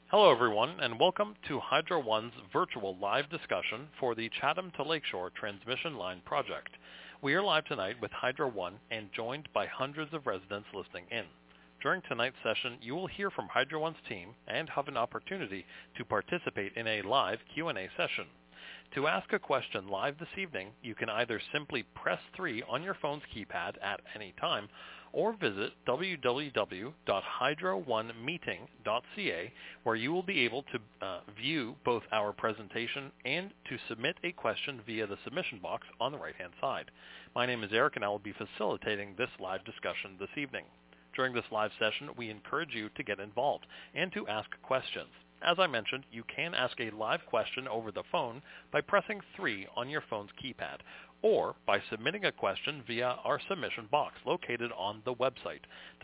Hello everyone, and welcome to Hydro One's virtual live discussion for the Chatham to Lakeshore Transmission Line project. We are live tonight with Hydro One and joined by hundreds of residents listening in. During tonight's session, you will hear from Hydro One's team and have an opportunity to participate in a live Q&A session. To ask a question live this evening, you can either simply press 3 on your phone's keypad at any time, or visit www.hydro1meeting.ca, where you will be able to view both our presentation and to submit a question via the submission box on the right-hand side. My name is Eric, and I will be facilitating this live discussion this evening. During this live session, we encourage you to get involved and to ask questions. As I mentioned, you can ask a live question over the phone by pressing 3 on your phone's keypad, or by submitting a question via our submission box located on the website,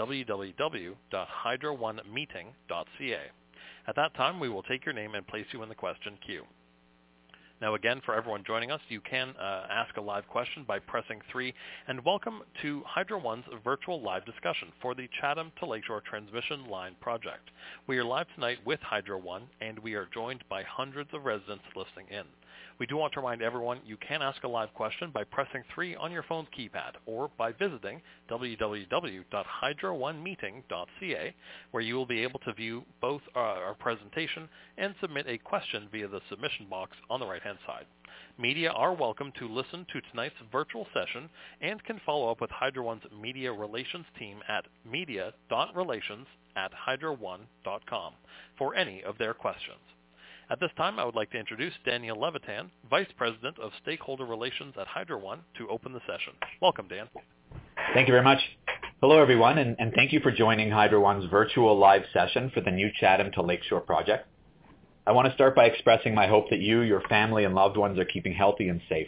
www.hydro1meeting.ca. At that time, we will take your name and place you in the question queue. Now again, for everyone joining us, you can ask a live question by pressing 3, and welcome to Hydro One's virtual live discussion for the Chatham to Lakeshore Transmission Line project. We are live tonight with Hydro One, and we are joined by hundreds of residents listening in. We do want to remind everyone you can ask a live question by pressing 3 on your phone's keypad, or by visiting www.hydro1meeting.ca, where you will be able to view both our presentation and submit a question via the submission box on the right-hand side. Media are welcome to listen to tonight's virtual session and can follow up with Hydro One's media relations team at media.relations@hydro1.com for any of their questions. At this time, I would like to introduce Daniel Levitan, Vice President of Stakeholder Relations at Hydro One, to open the session. Welcome, Dan. Thank you very much. Hello, everyone, and thank you for joining Hydro One's virtual live session for the new Chatham to Lakeshore project. I want to start by expressing my hope that you, your family, and loved ones are keeping healthy and safe.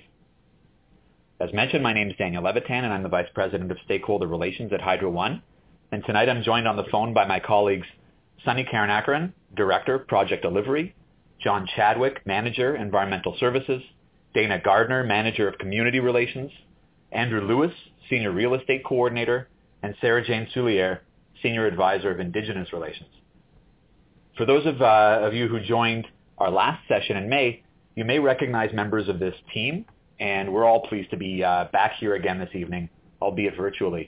As mentioned, my name is Daniel Levitan, and I'm the Vice President of Stakeholder Relations at Hydro One. And tonight I'm joined on the phone by my colleagues Sunny Karanakaran, Director, Project Delivery, John Chadwick, Manager, Environmental Services, Dana Gardner, Manager of Community Relations, Andrew Lewis, Senior Real Estate Coordinator, and Sarah Jane Soulier, Senior Advisor of Indigenous Relations. For those of you who joined our last session in May, you may recognize members of this team, and we're all pleased to be back here again this evening, albeit virtually.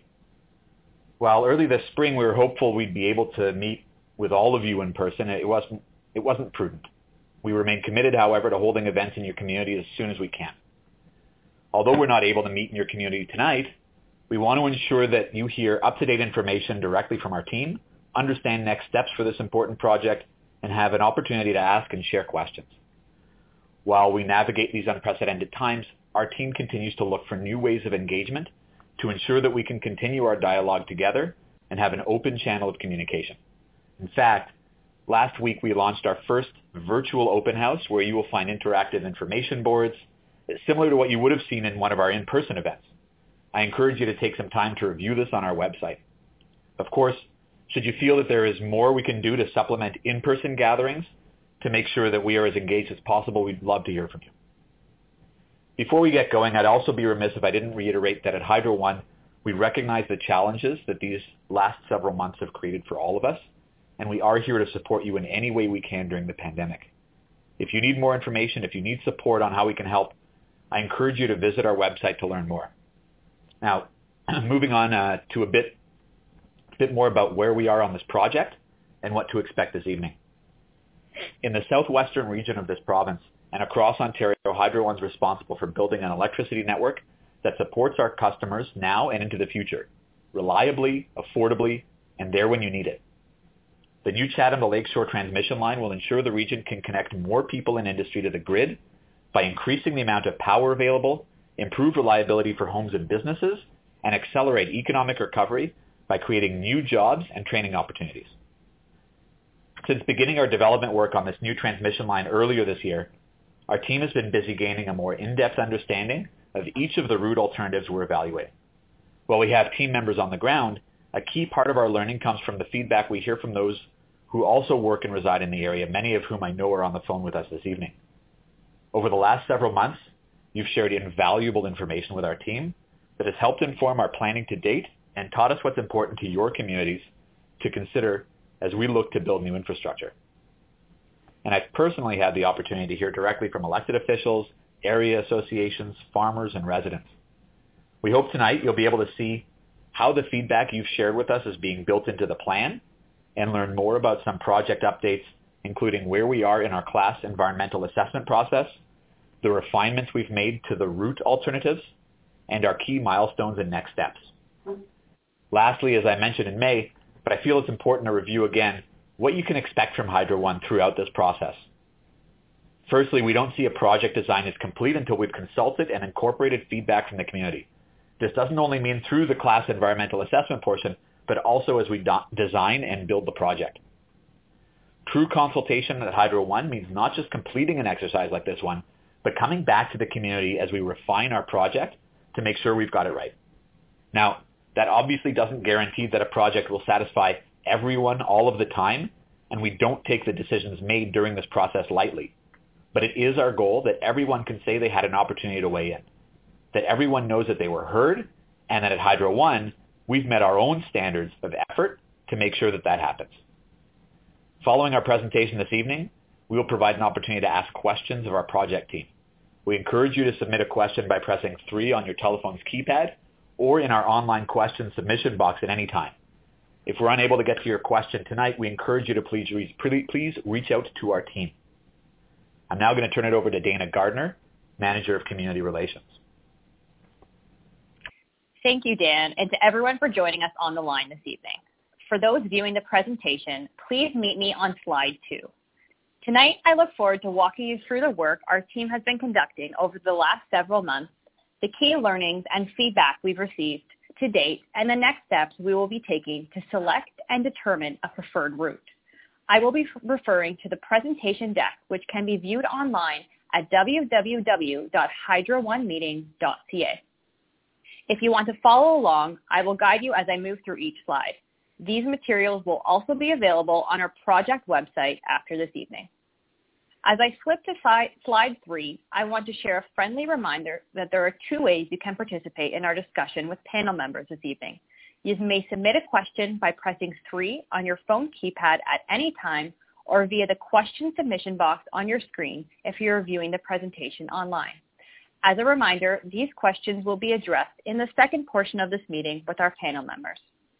While early this spring we were hopeful we'd be able to meet with all of you in person, it wasn't prudent. We remain committed, however, to holding events in your community as soon as we can. Although we're not able to meet in your community tonight, we want to ensure that you hear up-to-date information directly from our team, understand next steps for this important project, and have an opportunity to ask and share questions. While we navigate these unprecedented times, our team continues to look for new ways of engagement to ensure that we can continue our dialogue together and have an open channel of communication. In fact, last week we launched our first virtual open house where you will find interactive information boards, similar to what you would have seen in one of our in-person events. I encourage you to take some time to review this on our website. Of course, should you feel that there is more we can do to supplement in-person gatherings to make sure that we are as engaged as possible, we'd love to hear from you. Before we get going, I'd also be remiss if I didn't reiterate that at Hydro One, we recognize the challenges that these last several months have created for all of us, and we are here to support you in any way we can during the pandemic. If you need more information, if you need support on how we can help, I encourage you to visit our website to learn more. Now, moving on to a bit more about where we are on this project and what to expect this evening. In the southwestern region of this province and across Ontario, Hydro One's responsible for building an electricity network that supports our customers now and into the future, reliably, affordably, and there when you need it. The new Chatham to Lakeshore transmission line will ensure the region can connect more people and industry to the grid by increasing the amount of power available, improve reliability for homes and businesses, and accelerate economic recovery by creating new jobs and training opportunities. Since beginning our development work on this new transmission line earlier this year, our team has been busy gaining a more in-depth understanding of each of the route alternatives we're evaluating. While we have team members on the ground, a key part of our learning comes from the feedback we hear from those who also work and reside in the area, many of whom I know are on the phone with us this evening. Over the last several months, you've shared invaluable information with our team that has helped inform our planning to date and taught us what's important to your communities to consider as we look to build new infrastructure. and I've personally had the opportunity to hear directly from elected officials, area associations, farmers, and residents. We hope tonight you'll be able to see how the feedback you've shared with us is being built into the plan and learn more about some project updates, including where we are in our class environmental assessment process, the refinements we've made to the route alternatives, and our key milestones and next steps. Lastly, as I mentioned in May, but I feel it's important to review again what you can expect from Hydro One throughout this process. Firstly, we don't see a project design as complete until we've consulted and incorporated feedback from the community. This doesn't only mean through the class environmental assessment portion, but also as we design and build the project. True consultation at Hydro One means not just completing an exercise like this one, but coming back to the community as we refine our project to make sure we've got it right. Now, that obviously doesn't guarantee that a project will satisfy everyone all of the time, and we don't take the decisions made during this process lightly. But it is our goal that everyone can say they had an opportunity to weigh in, that everyone knows that they were heard, and that at Hydro One, we've met our own standards of effort to make sure that that happens. Following our presentation this evening, we will provide an opportunity to ask questions of our project team. We encourage you to submit a question by pressing 3 on your telephone's keypad or in our online question submission box at any time. If we're unable to get to your question tonight, we encourage you to please reach out to our team. I'm now going to turn it over to Dana Gardner, Manager of Community Relations. Thank you, Dan, and to everyone for joining us on the line this evening. For those viewing the presentation, please meet me on slide 2. Tonight, I look forward to walking you through the work our team has been conducting over the last several months, the key learnings and feedback we've received to date, and the next steps we will be taking to select and determine a preferred route. I will be referring to the presentation deck, which can be viewed online at www.hydro1meeting.ca. If you want to follow along, I will guide you as I move through each slide. These materials will also be available on our project website after this evening. As I flip to slide 3, I want to share a friendly reminder that there are 2 ways you can participate in our discussion with panel members this evening. You may submit a question by pressing 3 on your phone keypad at any time or via the question submission box on your screen if you're viewing the presentation online. As a reminder, these questions will be addressed in the second portion of this meeting with our panel members.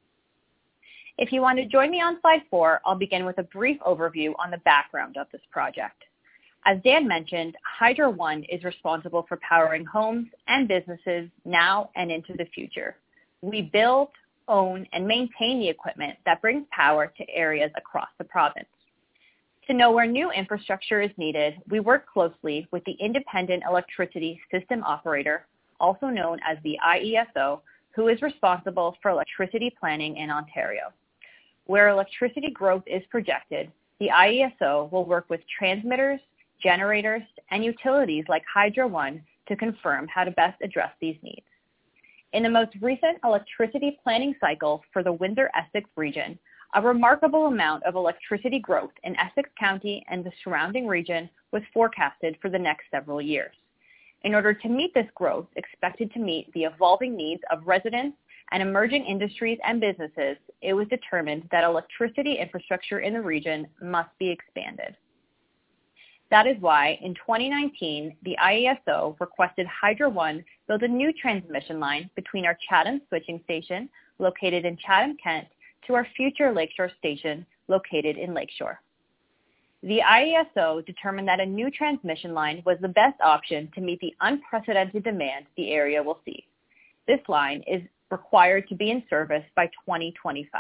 If you want to join me on slide 4, I'll begin with a brief overview on the background of this project. As Dan mentioned, Hydro One is responsible for powering homes and businesses now and into the future. We build, own, and maintain the equipment that brings power to areas across the province. To know where new infrastructure is needed, we work closely with the Independent Electricity System Operator, also known as the IESO, who is responsible for electricity planning in Ontario. Where electricity growth is projected, the IESO will work with transmitters, generators, and utilities like Hydro One to confirm how to best address these needs. In the most recent electricity planning cycle for the Windsor-Essex region, a remarkable amount of electricity growth in Essex County and the surrounding region was forecasted for the next several years. In order to meet this growth, expected to meet the evolving needs of residents and emerging industries and businesses, it was determined that electricity infrastructure in the region must be expanded. That is why, in 2019, the IESO requested Hydro One build a new transmission line between our Chatham switching station, located in Chatham, Kent, to our future Lakeshore station, located in Lakeshore. The IESO determined that a new transmission line was the best option to meet the unprecedented demand the area will see. This line is required to be in service by 2025.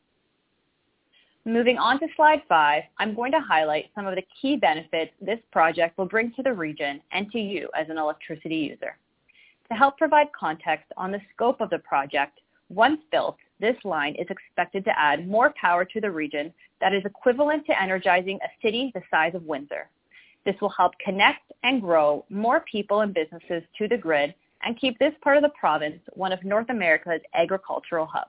Moving on to slide 5, I'm going to highlight some of the key benefits this project will bring to the region and to you as an electricity user. To help provide context on the scope of the project, once built, this line is expected to add more power to the region that is equivalent to energizing a city the size of Windsor. This will help connect and grow more people and businesses to the grid and keep this part of the province one of North America's agricultural hubs.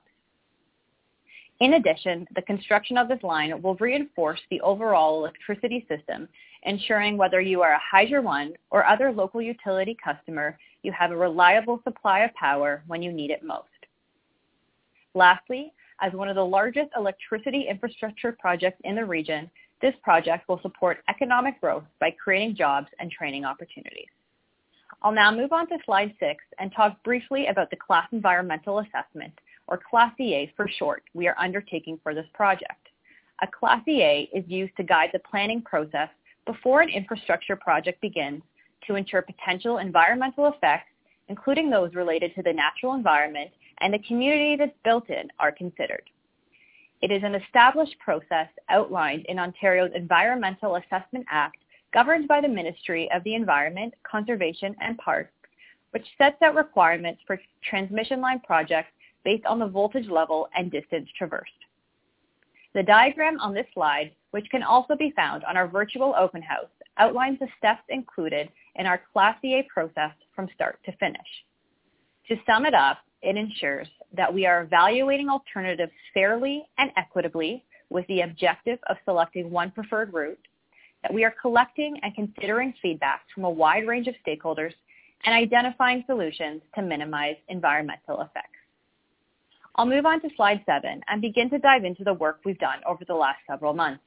In addition, the construction of this line will reinforce the overall electricity system, ensuring whether you are a Hydro One or other local utility customer, you have a reliable supply of power when you need it most. Lastly, as one of the largest electricity infrastructure projects in the region, This project will support economic growth by creating jobs and training opportunities. I'll now move on to slide 6 and talk briefly about the Class Environmental Assessment, or Class EA for short, we are undertaking for this project. A Class EA is used to guide the planning process before an infrastructure project begins to ensure potential environmental effects, including those related to the natural environment and the community that's built in, are considered. It is an established process outlined in Ontario's Environmental Assessment Act, governed by the Ministry of the Environment, Conservation and Parks, which sets out requirements for transmission line projects based on the voltage level and distance traversed. The diagram on this slide, which can also be found on our virtual open house, outlines the steps included in our Class EA process from start to finish. To sum it up, it ensures that we are evaluating alternatives fairly and equitably with the objective of selecting one preferred route, that we are collecting and considering feedback from a wide range of stakeholders, and identifying solutions to minimize environmental effects. I'll move on to slide 7 and begin to dive into the work we've done over the last several months.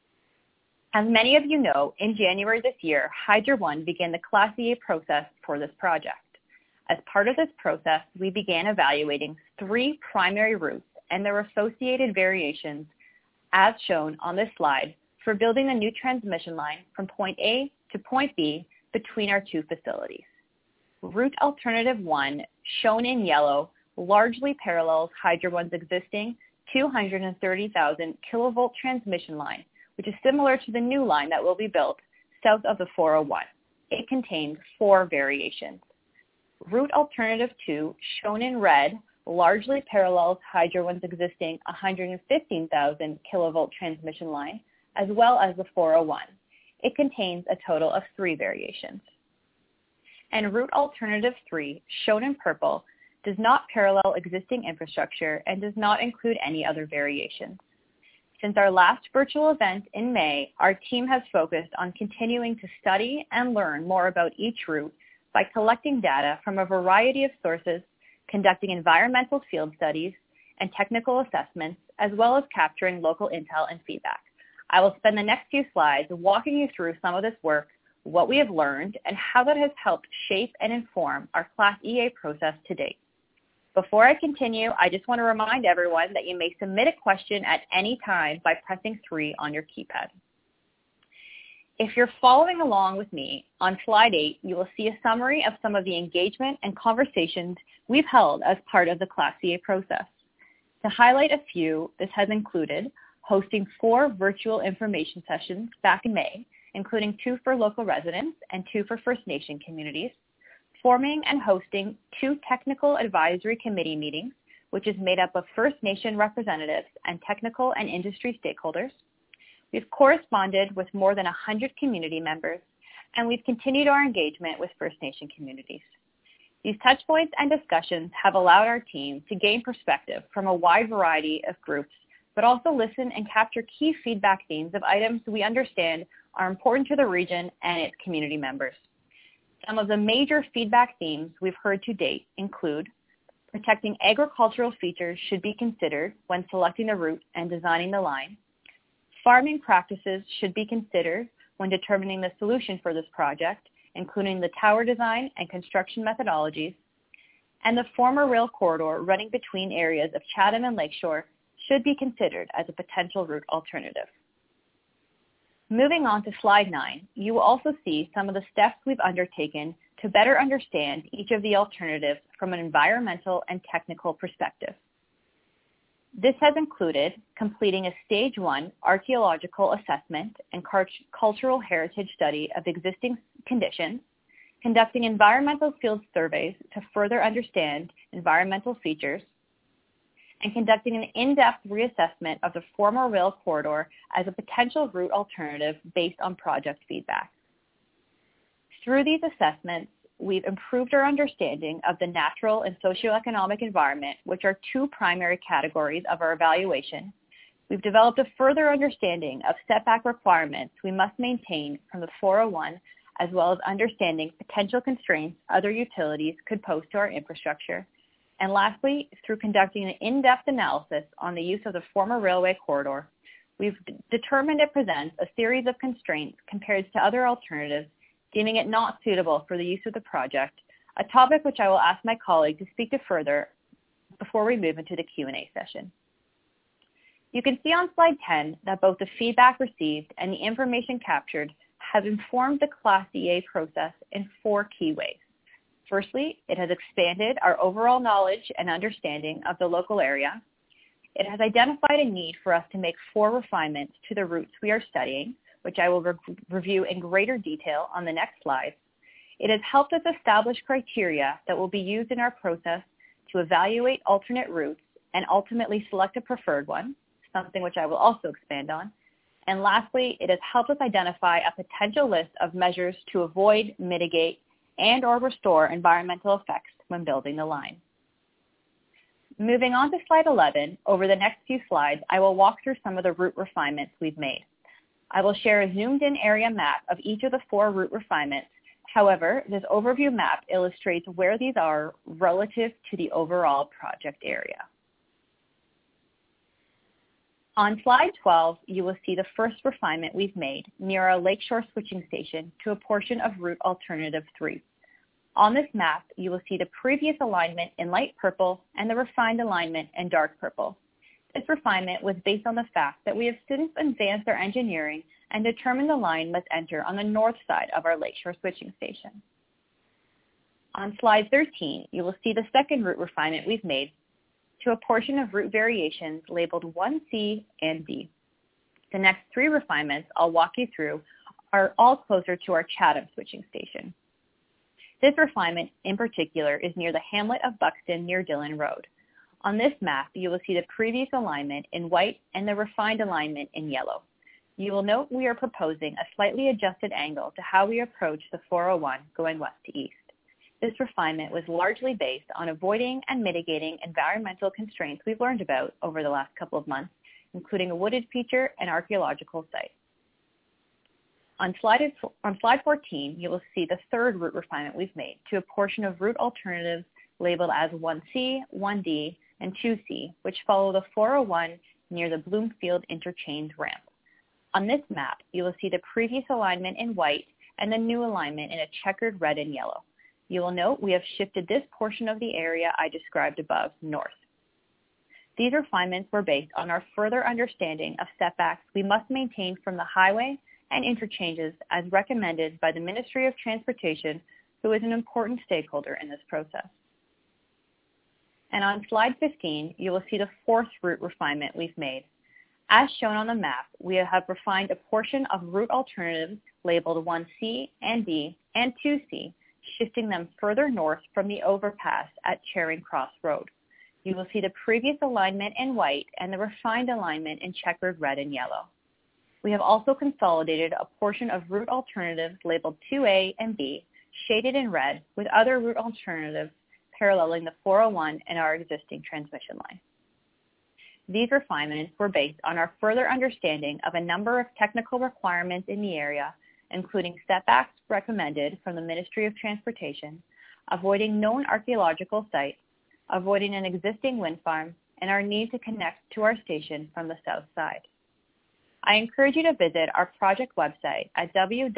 As many of you know, in January this year, Hydro One began the Class EA process for this project. As part of this process, we began evaluating 3 primary routes and their associated variations, as shown on this slide, for building a new transmission line from point A to point B between our 2 facilities. Route Alternative 1, shown in yellow, largely parallels Hydro One's existing 230,000 kilovolt transmission line, which is similar to the new line that will be built south of the 401. It contains 4 variations. Route Alternative 2, shown in red, largely parallels Hydro One's existing 115,000 kilovolt transmission line, as well as the 401. It contains a total of 3 variations. And Route Alternative 3, shown in purple, does not parallel existing infrastructure and does not include any other variations. Since our last virtual event in May, our team has focused on continuing to study and learn more about each route by collecting data from a variety of sources, conducting environmental field studies and technical assessments, as well as capturing local intel and feedback. I will spend the next few slides walking you through some of this work, what we have learned, and how that has helped shape and inform our Class EA process to date. Before I continue, I just want to remind everyone that you may submit a question at any time by pressing 3 on your keypad. If you're following along with me, on slide 8, you will see a summary of some of the engagement and conversations we've held as part of the Class EA process. To highlight a few, this has included hosting 4 virtual information sessions back in May, including 2 for local residents and 2 for First Nation communities, forming and hosting 2 technical advisory committee meetings, which is made up of First Nation representatives and technical and industry stakeholders. We've corresponded with more than 100 community members, and we've continued our engagement with First Nation communities. These touchpoints and discussions have allowed our team to gain perspective from a wide variety of groups, but also listen and capture key feedback themes of items we understand are important to the region and its community members. Some of the major feedback themes we've heard to date include protecting agricultural features should be considered when selecting the route and designing the line. Farming practices should be considered when determining the solution for this project, including the tower design and construction methodologies. And the former rail corridor running between areas of Chatham and Lakeshore should be considered as a potential route alternative. Moving on to slide 9, you will also see some of the steps we've undertaken to better understand each of the alternatives from an environmental and technical perspective. This has included completing a Stage 1 archaeological assessment and cultural heritage study of existing conditions, conducting environmental field surveys to further understand environmental features, and conducting an in-depth reassessment of the former rail corridor as a potential route alternative based on project feedback. Through these assessments, we've improved our understanding of the natural and socioeconomic environment, which are 2 primary categories of our evaluation. We've developed a further understanding of setback requirements we must maintain from the 401, as well as understanding potential constraints other utilities could pose to our infrastructure. And lastly, through conducting an in-depth analysis on the use of the former railway corridor, we've determined it presents a series of constraints compared to other alternatives, deeming it not suitable for the use of the project, a topic which I will ask my colleague to speak to further before we move into the Q&A session. You can see on slide 10 that both the feedback received and the information captured have informed the Class EA process in 4 key ways. Firstly, it has expanded our overall knowledge and understanding of the local area. It has identified a need for us to make 4 refinements to the routes we are studying, which I will review in greater detail on the next slide. It has helped us establish criteria that will be used in our process to evaluate alternate routes and ultimately select a preferred one, something which I will also expand on. And lastly, it has helped us identify a potential list of measures to avoid, mitigate, and or restore environmental effects when building the line. Moving on to slide 11, over the next few slides, I will walk through some of the route refinements we've made. I will share a zoomed-in area map of each of the 4 route refinements. However, this overview map illustrates where these are relative to the overall project area. On slide 12, you will see the first refinement we've made near our Lakeshore switching station to a portion of route alternative 3. On this map, you will see the previous alignment in light purple and the refined alignment in dark purple. This refinement was based on the fact that we have since advanced our engineering and determined the line must enter on the north side of our Lakeshore switching station. On slide 13, you will see the second route refinement we've made to a portion of route variations labeled 1C and D. The next 3 refinements I'll walk you through are all closer to our Chatham switching station. This refinement in particular is near the hamlet of Buxton near Dillon Road. On this map, you will see the previous alignment in white and the refined alignment in yellow. You will note we are proposing a slightly adjusted angle to how we approach the 401 going west to east. This refinement was largely based on avoiding and mitigating environmental constraints we've learned about over the last couple of months, including a wooded feature and archaeological site. On slide 14, you will see the third route refinement we've made to a portion of route alternatives labeled as 1C, 1D, and 2C, which follow the 401 near the Bloomfield Interchange ramp. On this map, you will see the previous alignment in white and the new alignment in a checkered red and yellow. You will note we have shifted this portion of the area I described above north. These refinements were based on our further understanding of setbacks we must maintain from the highway and interchanges as recommended by the Ministry of Transportation, who is an important stakeholder in this process. And on slide 15, you will see the fourth route refinement we've made. As shown on the map, we have refined a portion of route alternatives labeled 1C and D and 2C, shifting them further north from the overpass at Charing Cross Road. You will see the previous alignment in white and the refined alignment in checkered red and yellow. We have also consolidated a portion of route alternatives labeled 2A and B, shaded in red, with other route alternatives paralleling the 401 and our existing transmission line. These refinements were based on our further understanding of a number of technical requirements in the area, including setbacks recommended from the Ministry of Transportation, avoiding known archaeological sites, avoiding an existing wind farm, and our need to connect to our station from the south side. I encourage you to visit our project website at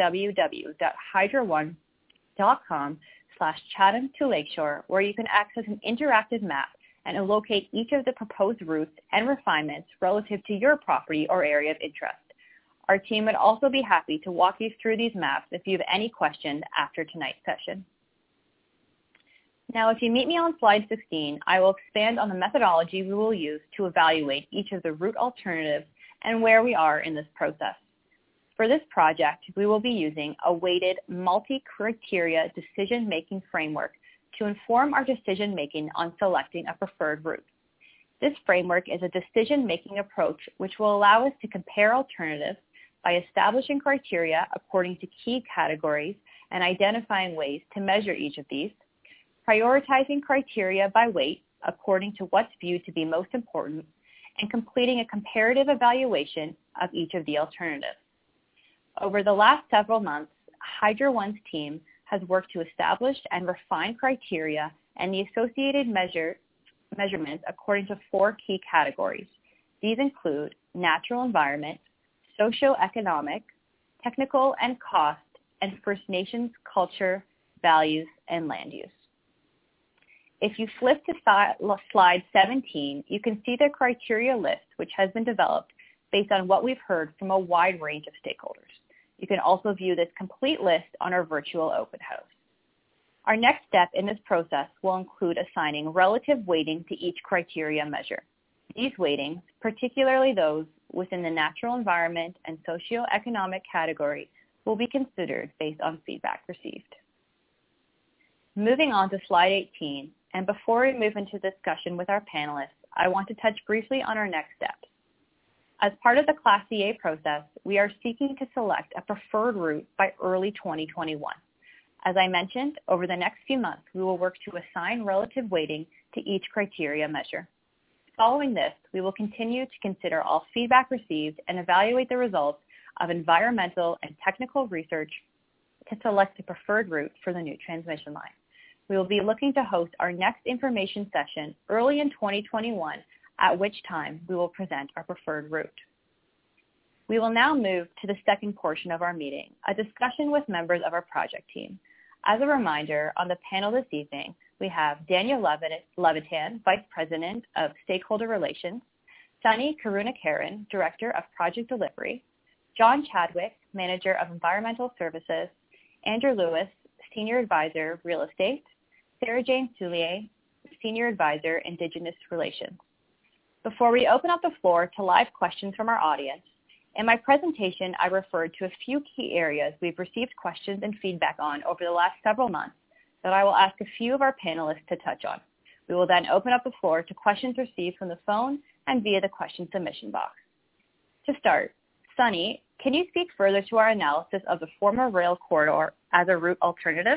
www.hydro1.com/Chatham to Lakeshore, where you can access an interactive map and locate each of the proposed routes and refinements relative to your property or area of interest. Our team would also be happy to walk you through these maps if you have any questions after tonight's session. Now, if you meet me on slide 16, I will expand on the methodology we will use to evaluate each of the route alternatives and where we are in this process. For this project, we will be using a weighted multi-criteria decision-making framework to inform our decision-making on selecting a preferred route. This framework is a decision-making approach which will allow us to compare alternatives by establishing criteria according to key categories and identifying ways to measure each of these, prioritizing criteria by weight according to what's viewed to be most important, and completing a comparative evaluation of each of the alternatives. Over the last several months, Hydro One's team has worked to establish and refine criteria and the associated measurements according to 4 key categories. These include natural environment, socioeconomic, technical and cost, and First Nations culture, values, and land use. If you flip to slide 17, you can see the criteria list, which has been developed based on what we've heard from a wide range of stakeholders. You can also view this complete list on our virtual open house. Our next step in this process will include assigning relative weighting to each criteria measure. These weightings, particularly those within the natural environment and socioeconomic category, will be considered based on feedback received. Moving on to slide 18, and before we move into discussion with our panelists, I want to touch briefly on our next steps. As part of the Class CA process, we are seeking to select a preferred route by early 2021. As I mentioned, over the next few months, we will work to assign relative weighting to each criteria measure. Following this, we will continue to consider all feedback received and evaluate the results of environmental and technical research to select the preferred route for the new transmission line. We will be looking to host our next information session early in 2021, at which time we will present our preferred route. We will now move to the second portion of our meeting, a discussion with members of our project team. As a reminder, on the panel this evening, we have Daniel Levitan, Vice President of Stakeholder Relations, Sunny Karunakaran, Director of Project Delivery, John Chadwick, Manager of Environmental Services, Andrew Lewis, Senior Advisor, Real Estate, Sarah Jane Soulier, Senior Advisor, Indigenous Relations. Before we open up the floor to live questions from our audience, in my presentation, I referred to a few key areas we've received questions and feedback on over the last several months that I will ask a few of our panelists to touch on. We will then open up the floor to questions received from the phone and via the question submission box. To start, Sunny, can you speak further to our analysis of the former rail corridor as a route alternative?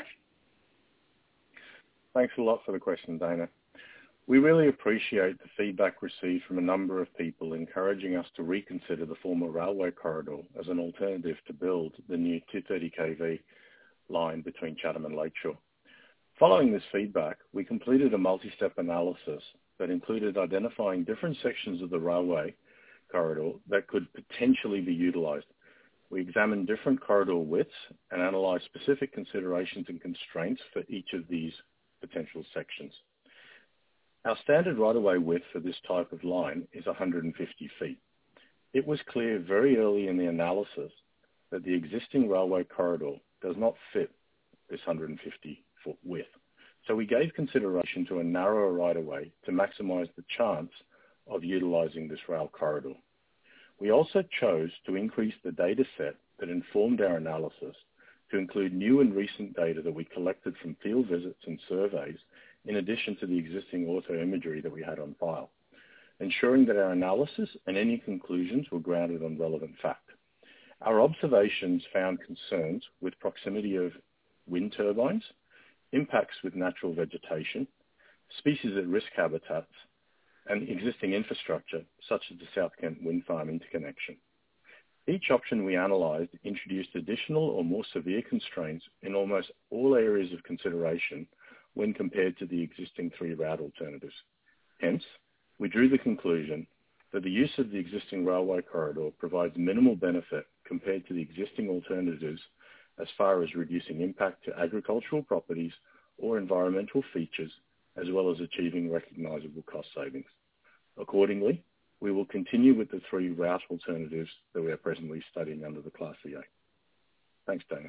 Thanks a lot for the question, Dana. We really appreciate the feedback received from a number of people encouraging us to reconsider the former railway corridor as an alternative to build the new 230 kV line between Chatham and Lakeshore. Following this feedback, we completed a multi-step analysis that included identifying different sections of the railway corridor that could potentially be utilised. We examined different corridor widths and analysed specific considerations and constraints for each of these potential sections. Our standard right-of-way width for this type of line is 150 feet. It was clear very early in the analysis that the existing railway corridor does not fit this 150-foot width. So we gave consideration to a narrower right-of-way to maximise the chance of utilising this rail corridor. We also chose to increase the data set that informed our analysis to include new and recent data that we collected from field visits and surveys, in addition to the existing auto imagery that we had on file, ensuring that our analysis and any conclusions were grounded on relevant fact. Our observations found concerns with proximity of wind turbines, impacts with natural vegetation, species at risk habitats, and existing infrastructure, such as the South Kent Wind Farm interconnection. Each option we analysed introduced additional or more severe constraints in almost all areas of consideration when compared to the existing three route alternatives. Hence, we drew the conclusion that the use of the existing railway corridor provides minimal benefit compared to the existing alternatives as far as reducing impact to agricultural properties or environmental features, as well as achieving recognisable cost savings. Accordingly, we will continue with the three route alternatives that we are presently studying under the Class CA. Thanks, Dana.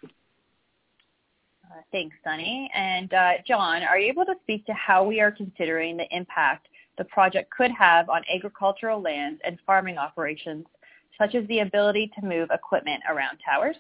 Thanks, Sunny. And John, are you able to speak to how we are considering the impact the project could have on agricultural lands and farming operations, such as the ability to move equipment around towers?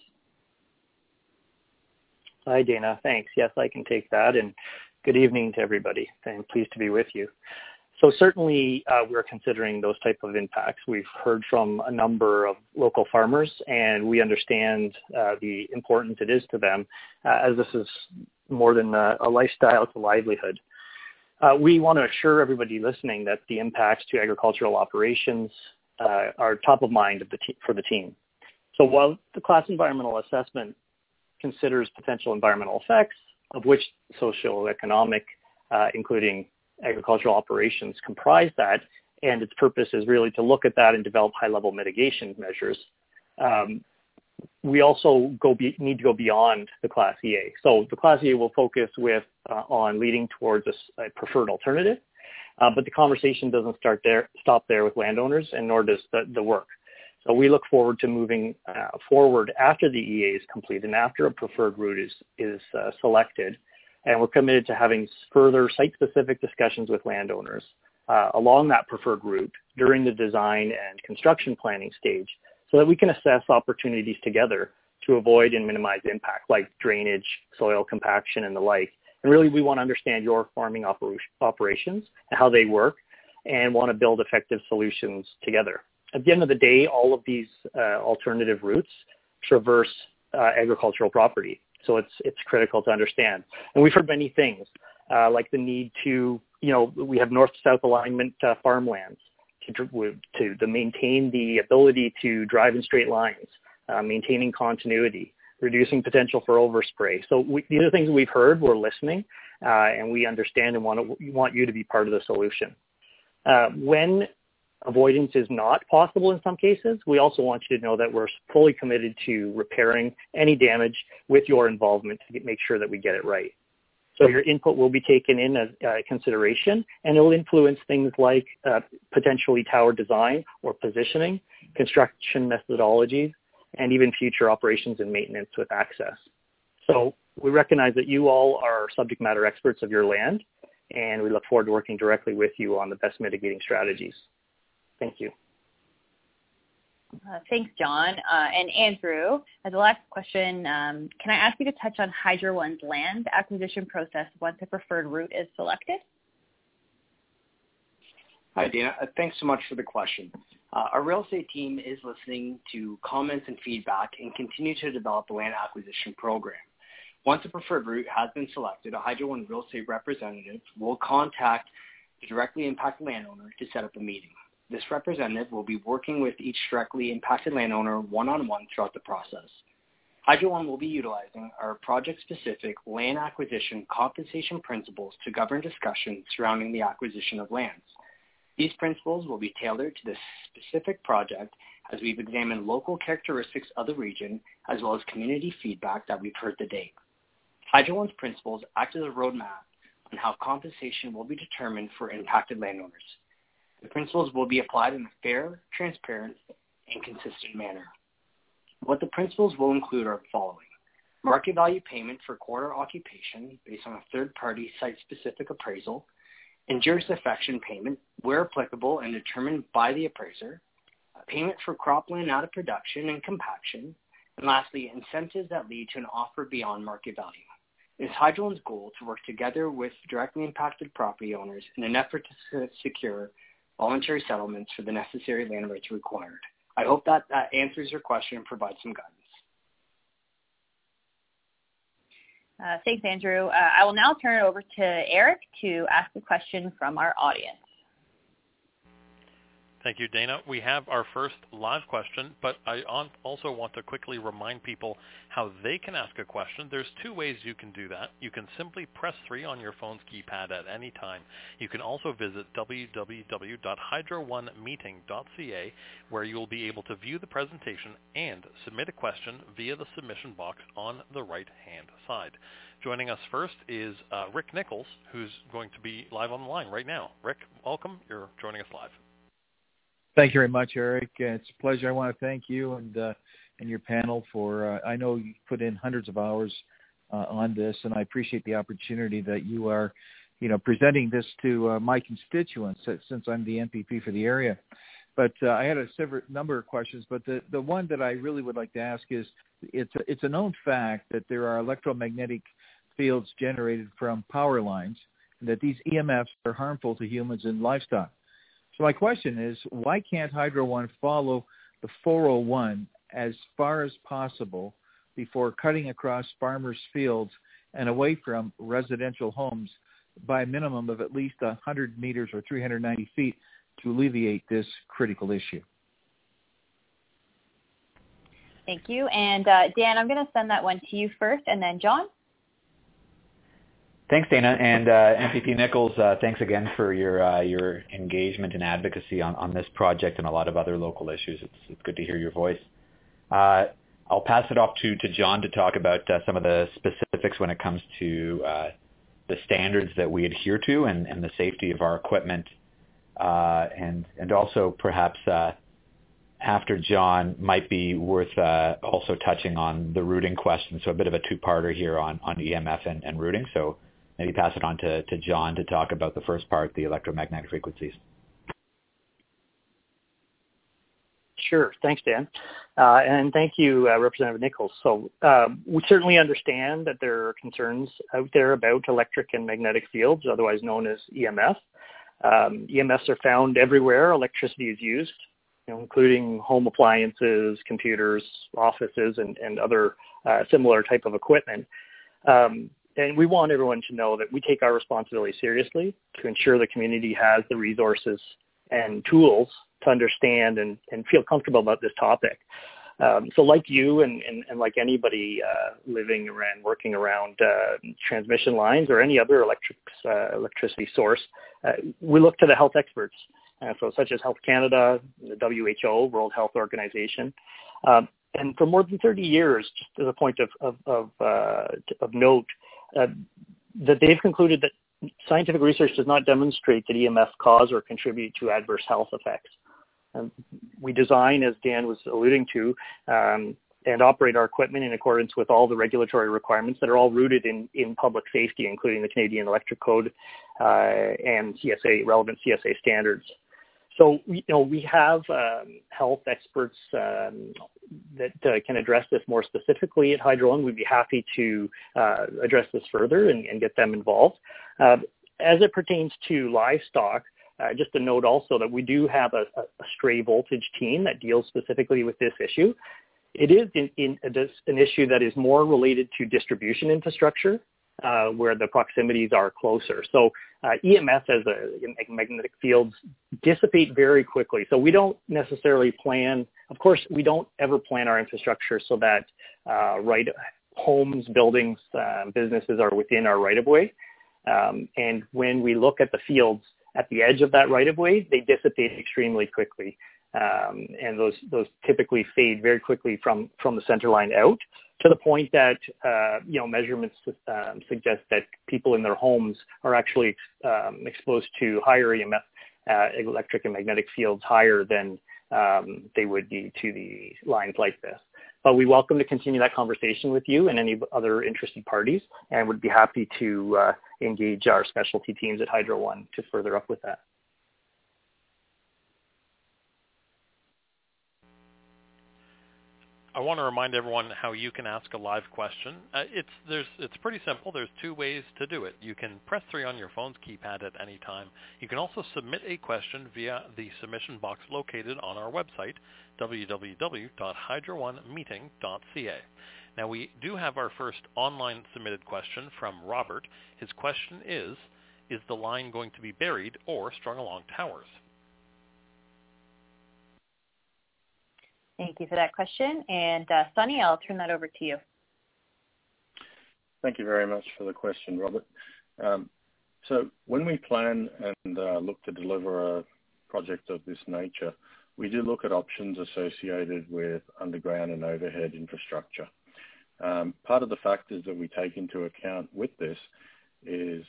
Hi, Dana. Thanks. Yes, I can take that. And good evening to everybody. I'm pleased to be with you. So certainly we're considering those type of impacts. We've heard from a number of local farmers, and we understand the importance it is to them, as this is more than a lifestyle, it's a livelihood. We want to assure everybody listening that the impacts to agricultural operations are top of mind for the team. So while the class environmental assessment considers potential environmental effects, of which socioeconomic, including agricultural operations, comprise that, and its purpose is really to look at that and develop high-level mitigation measures. We also need to go beyond the Class EA. So the Class EA will focus on leading towards a preferred alternative, but the conversation doesn't stop there with landowners, and nor does the work. So we look forward to moving forward after the EA is complete and after a preferred route is selected, and we're committed to having further site-specific discussions with landowners along that preferred route during the design and construction planning stage, so that we can assess opportunities together to avoid and minimize impact like drainage, soil compaction, and the like. And really, we want to understand your farming operations and how they work, and want to build effective solutions together. At the end of the day, all of these alternative routes traverse agricultural property, so it's critical to understand. And we've heard many things, like the need to, we have north-south alignment farmlands, to maintain the ability to drive in straight lines, maintaining continuity, reducing potential for overspray. So these are things we've heard, we're listening, and we understand and want you to be part of the solution. When avoidance is not possible in some cases, we also want you to know that we're fully committed to repairing any damage with your involvement to make sure that we get it right. So your input will be taken in as consideration, and it will influence things like potentially tower design or positioning, construction methodologies, and even future operations and maintenance with access. So we recognize that you all are subject matter experts of your land, and we look forward to working directly with you on the best mitigating strategies. Thank you. Thanks, John. And Andrew, as the last question, can I ask you to touch on Hydro One's land acquisition process once a preferred route is selected? Hi, Dana. Thanks so much for the question. Our real estate team is listening to comments and feedback and continue to develop the land acquisition program. Once a preferred route has been selected, a Hydro One real estate representative will contact the directly impacted landowner to set up a meeting. This representative will be working with each directly impacted landowner one-on-one throughout the process. Hydro One will be utilizing our project-specific land acquisition compensation principles to govern discussions surrounding the acquisition of lands. These principles will be tailored to the specific project as we've examined local characteristics of the region as well as community feedback that we've heard to date. Hydro One's principles act as a roadmap on how compensation will be determined for impacted landowners. The principles will be applied in a fair, transparent, and consistent manner. What the principles will include are the following: market value payment for quarter occupation based on a third-party site-specific appraisal, injurious affection payment where applicable and determined by the appraiser, payment for cropland out of production and compaction, and lastly, incentives that lead to an offer beyond market value. It is Hydro One's goal to work together with directly impacted property owners in an effort to secure voluntary settlements for the necessary land rights required. I hope that answers your question and provides some guidance. Thanks, Andrew. I will now turn it over to Eric to ask a question from our audience. Thank you, Dana. We have our first live question, but I also want to quickly remind people how they can ask a question. There's two ways you can do that. You can simply press 3 on your phone's keypad at any time. You can also visit www.hydro1meeting.ca, where you will be able to view the presentation and submit a question via the submission box on the right-hand side. Joining us first is Rick Nichols, who's going to be live on the line right now. Rick, welcome. You're joining us live. Thank you very much, Eric. It's a pleasure. I want to thank you and your panel for, I know you put in hundreds of hours on this, and I appreciate the opportunity that you are, presenting this to my constituents since I'm the MPP for the area. But I had a number of questions, but the one that I really would like to ask is, it's a known fact that there are electromagnetic fields generated from power lines, and that these EMFs are harmful to humans and livestock. So my question is, why can't Hydro One follow the 401 as far as possible before cutting across farmers' fields and away from residential homes by a minimum of at least 100 meters or 390 feet to alleviate this critical issue? Thank you. And Dan, I'm going to send that one to you first, and then John. Thanks, Dana. And MPP Nichols, thanks again for your engagement and advocacy on this project and a lot of other local issues. It's good to hear your voice. I'll pass it off to John to talk about some of the specifics when it comes to the standards that we adhere to and the safety of our equipment. And also perhaps after John might be worth also touching on the routing question. So a bit of a two-parter here on EMF and routing. So maybe pass it on to John to talk about the first part, the electromagnetic frequencies. Sure. Thanks, Dan. And thank you, Representative Nichols. So we certainly understand that there are concerns out there about electric and magnetic fields, otherwise known as EMF. EMFs are found everywhere electricity is used, including home appliances, computers, offices, and other similar type of equipment. And we want everyone to know that we take our responsibility seriously to ensure the community has the resources and tools to understand and feel comfortable about this topic. So like you and like anybody living and working around transmission lines or any other electricity source, we look to the health experts, so such as Health Canada, the WHO, World Health Organization. And for more than 30 years, just as a point of note, that they've concluded that scientific research does not demonstrate that EMF cause or contribute to adverse health effects. We design, as Dan was alluding to, and operate our equipment in accordance with all the regulatory requirements that are all rooted in public safety, including the Canadian Electric Code and relevant CSA standards. So, we have health experts that can address this more specifically at Hydro One. We'd be happy to address this further and get them involved. As it pertains to livestock, just a note also that we do have a stray voltage team that deals specifically with this issue. It is an issue that is more related to distribution infrastructure, where the proximities are closer. So EMF as magnetic fields dissipate very quickly. So we don't necessarily plan, of course, we don't ever plan our infrastructure so that homes, buildings, businesses are within our right-of-way. And when we look at the fields at the edge of that right-of-way, they dissipate extremely quickly. And those typically fade very quickly from the center line out, to the point that measurements suggest that people in their homes are actually exposed to higher EMF, electric and magnetic fields, higher than they would be to the lines like this. But we welcome to continue that conversation with you and any other interested parties, and would be happy to engage our specialty teams at Hydro One to further up with that. I want to remind everyone how you can ask a live question. It's pretty simple. There's two ways to do it. You can press 3 on your phone's keypad at any time. You can also submit a question via the submission box located on our website, www.hydro1meeting.ca. Now, we do have our first online submitted question from Robert. His question is the line going to be buried or strung along towers? Thank you for that question. And Sunny, I'll turn that over to you. Thank you very much for the question, Robert. So when we plan and look to deliver a project of this nature, we do look at options associated with underground and overhead infrastructure. Part of the factors that we take into account with this is,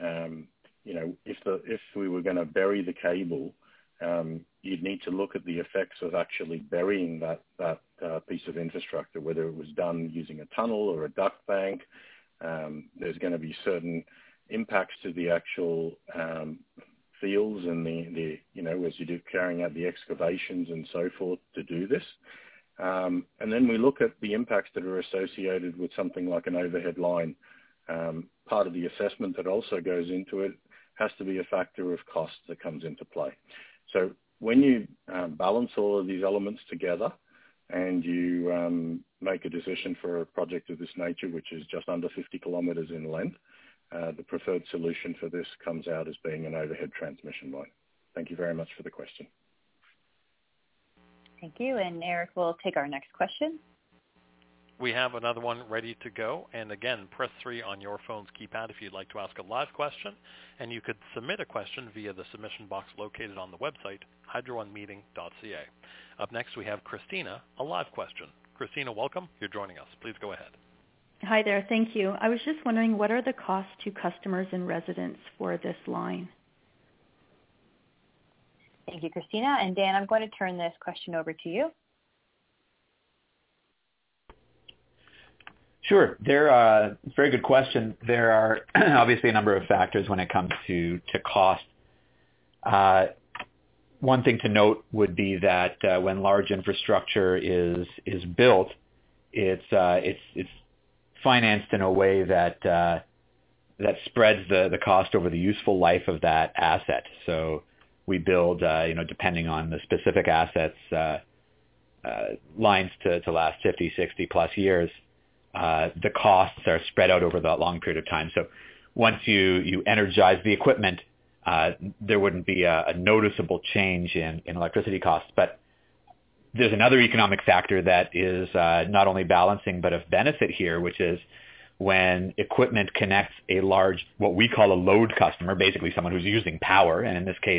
if we were going to bury the cable, you'd need to look at the effects of actually burying that piece of infrastructure, whether it was done using a tunnel or a duct bank. There's going to be certain impacts to the actual fields and as you do carrying out the excavations and so forth to do this. And then we look at the impacts that are associated with something like an overhead line. Part of the assessment that also goes into it has to be a factor of cost that comes into play. So when you balance all of these elements together and you make a decision for a project of this nature, which is just under 50 kilometers in length, the preferred solution for this comes out as being an overhead transmission line. Thank you very much for the question. Thank you. And Eric will take our next question. we have another one ready to go. And again, press 3 on your phone's keypad if you'd like to ask a live question. And you could submit a question via the submission box located on the website, hydro1meeting.ca. Up next, we have Christina, a live question. Christina, welcome. You're joining us. Please go ahead. Hi there. Thank you. I was just wondering, what are the costs to customers and residents for this line? Thank you, Christina. And Dan, I'm going to turn this question over to you. Sure. It's a very good question. There are obviously a number of factors when it comes to cost. One thing to note would be that when large infrastructure is built, it's financed in a way that spreads the cost over the useful life of that asset. So we build, depending on the specific assets, lines to last 50, 60 plus years. The costs are spread out over that long period of time. So once you energize the equipment, there wouldn't be a noticeable change in electricity costs. But there's another economic factor that is not only balancing but of benefit here, which is when equipment connects a large, what we call a load customer, basically someone who's using power, and in this case,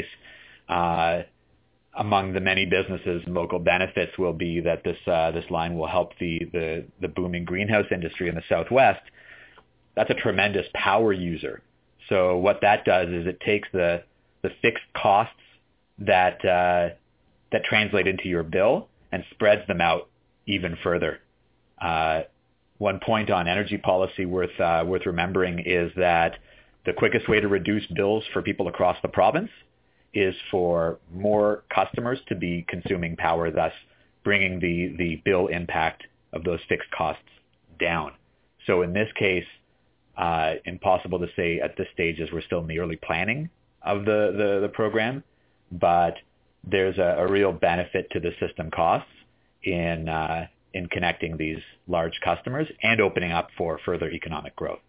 among the many businesses and local benefits will be that this line will help the booming greenhouse industry in the Southwest. That's a tremendous power user. So what that does is it takes the fixed costs that translate into your bill and spreads them out even further. One point on energy policy worth remembering is that the quickest way to reduce bills for people across the province is for more customers to be consuming power, thus bringing the bill impact of those fixed costs down. So in this case, impossible to say at this stage as we're still in the early planning of the program, but there's a real benefit to the system costs in connecting these large customers and opening up for further economic growth.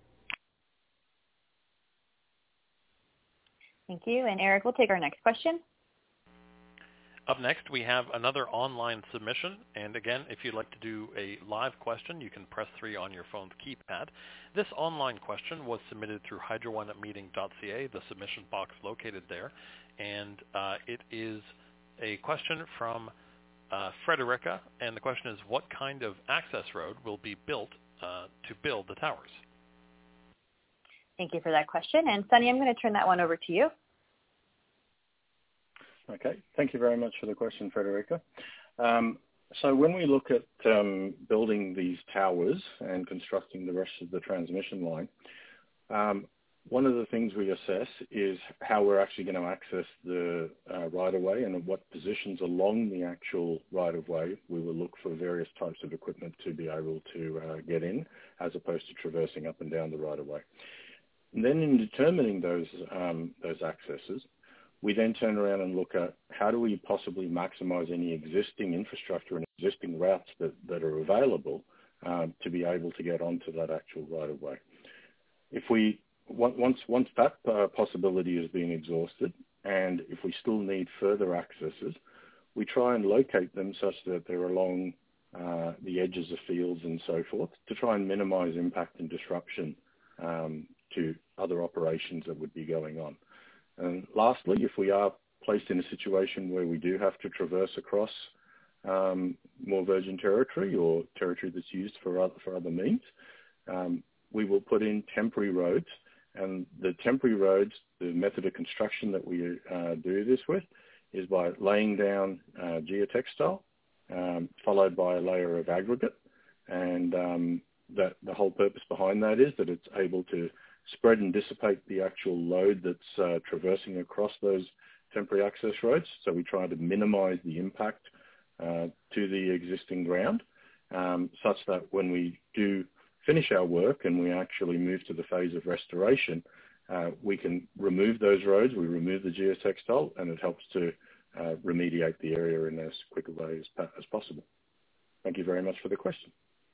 Thank you. And Eric, we'll take our next question. Up next, we have another online submission. And again, if you'd like to do a live question, you can press 3 on your phone's keypad. This online question was submitted through hydro1meeting.ca, the submission box located there. And it is a question from Frederica. And the question is, what kind of access road will be built to build the towers? Thank you for that question. And Sunny, I'm going to turn that one over to you. Okay. Thank you very much for the question, Frederica. So when we look at building these towers and constructing the rest of the transmission line, one of the things we assess is how we're actually going to access the right-of-way and at what positions along the actual right-of-way we will look for various types of equipment to be able to get in, as opposed to traversing up and down the right-of-way. And then in determining those accesses, we then turn around and look at how do we possibly maximize any existing infrastructure and existing routes that are available to be able to get onto that actual right-of-way. If we once that possibility is being exhausted, and if we still need further accesses, we try and locate them such that they're along the edges of fields and so forth to try and minimize impact and disruption to other operations that would be going on. And lastly, if we are placed in a situation where we do have to traverse across more virgin territory or territory that's used for other means, we will put in temporary roads. And the temporary roads, the method of construction that we do this with is by laying down geotextile, followed by a layer of aggregate. And that the whole purpose behind that is that it's able to spread and dissipate the actual load that's traversing across those temporary access roads. So we try to minimize the impact to the existing ground, such that when we do finish our work and we actually move to the phase of restoration, we can remove those roads, we remove the geotextile, and it helps to remediate the area in as quick a way as possible. Thank you very much for the question.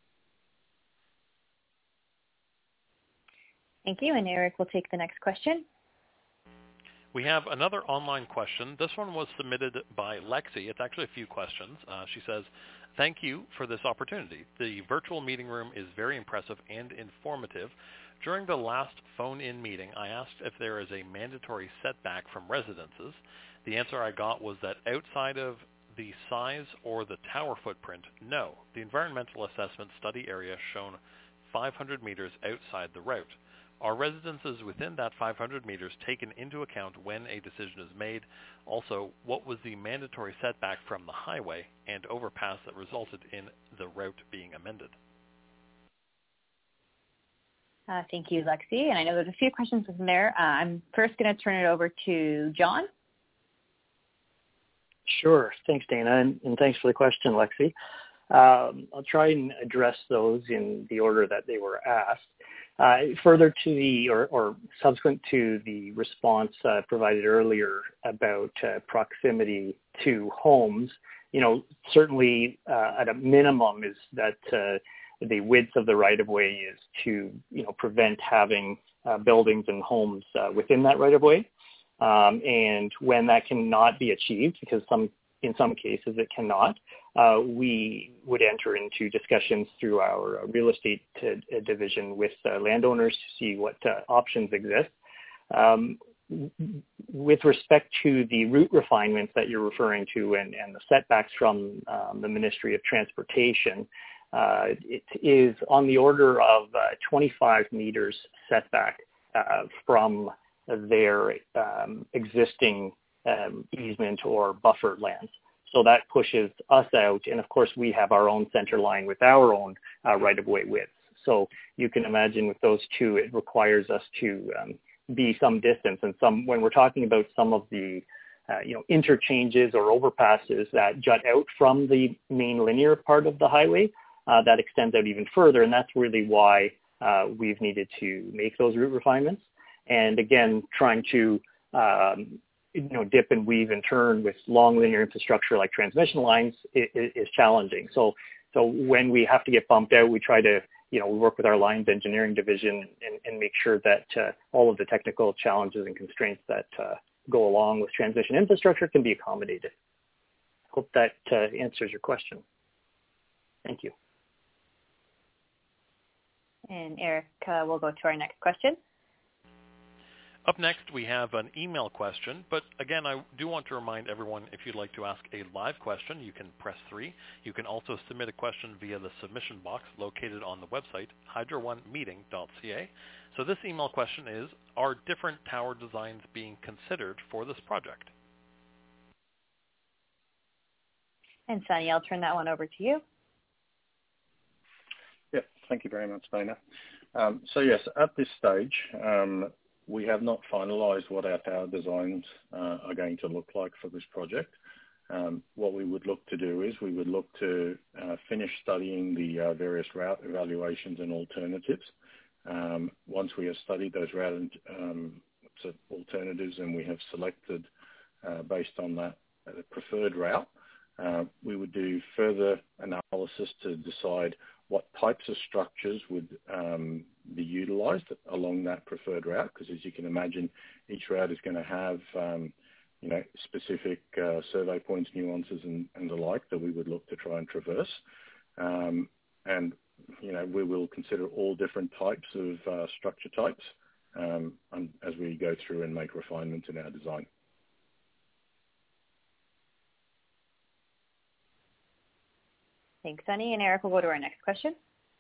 Thank you. And Eric will take the next question. We have another online question. This one was submitted by Lexi. It's actually a few questions. She says, Thank you for this opportunity. The virtual meeting room is very impressive and informative. During the last phone-in meeting, I asked if there is a mandatory setback from residences. The answer I got was that outside of the size or the tower footprint, no. The environmental assessment study area shown 500 meters outside the route. Are residences within that 500 meters taken into account when a decision is made? Also, what was the mandatory setback from the highway and overpass that resulted in the route being amended? Thank you, Lexi. And I know there's a few questions in there. I'm first going to turn it over to John. Sure. Thanks, Dana, and thanks for the question, Lexi. I'll try and address those in the order that they were asked. Further to the, or subsequent to the response provided earlier about proximity to homes, certainly at a minimum is that the width of the right-of-way is to, prevent having buildings and homes within that right-of-way. And when that cannot be achieved, because in some cases it cannot, we would enter into discussions through our real estate division with landowners to see what options exist. With respect to the route refinements that you're referring to and the setbacks from the Ministry of Transportation, it is on the order of 25 meters setback from their existing easement or buffer lands. So that pushes us out, and of course we have our own center line with our own right-of-way widths. So you can imagine with those two, it requires us to be some distance. And when we're talking about some of the interchanges or overpasses that jut out from the main linear part of the highway, that extends out even further, and that's really why we've needed to make those route refinements. And again, trying to dip and weave and turn with long linear infrastructure like transmission lines is challenging. So when we have to get bumped out, we try to we work with our lines engineering division and make sure that all of the technical challenges and constraints that go along with transmission infrastructure can be accommodated. Hope that answers your question. Thank you. And Eric, we'll go to our next question. Up next, we have an email question, but again, I do want to remind everyone, if you'd like to ask a live question, you can press 3. You can also submit a question via the submission box located on the website, hydro1meeting.ca. So this email question is, are different tower designs being considered for this project? And Sunny, I'll turn that one over to you. Yep, thank you very much, Dana. So yes, at this stage, we have not finalised what our tower designs are going to look like for this project. What we would look to do is we would look to finish studying the various route evaluations and alternatives. Once we have studied those route alternatives and we have selected based on that preferred route, we would do further analysis to decide what types of structures would be utilised along that preferred route, because as you can imagine, each route is going to have specific survey points, nuances and the like that we would look to try and traverse. And we will consider all different types of structure types as we go through and make refinements in our design. Thanks, Sunny. And Eric, we'll go to our next question.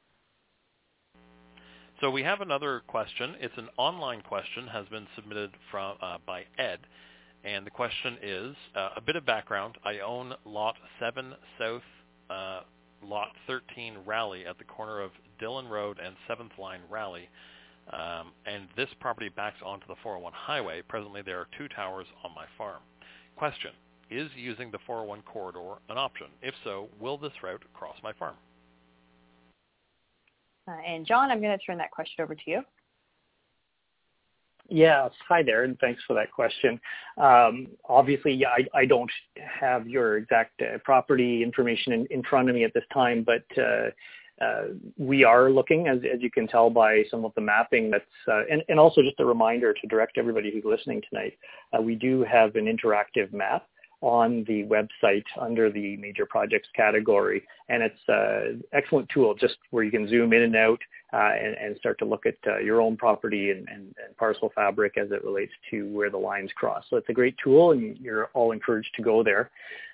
So we have another question. It's an online question, has been submitted by Ed. And the question is, a bit of background. I own Lot 7 South, Lot 13 Raleigh at the corner of Dillon Road and 7th Line Raleigh. And this property backs onto the 401 highway. Presently, there are 2 towers on my farm. Question, is using the 401 corridor an option? If so, will this route cross my farm? And John, I'm going to turn that question over to you. Yeah, hi there, and thanks for that question. Obviously, I don't have your exact property information in front of me at this time, but we are looking, as you can tell by some of the mapping that's, and also just a reminder to direct everybody who's listening tonight, we do have an interactive map on the website under the major projects category, and it's an excellent tool just where you can zoom in and out and start to look at your own property and parcel fabric as it relates to where the lines cross. So it's a great tool, and you're all encouraged to go there.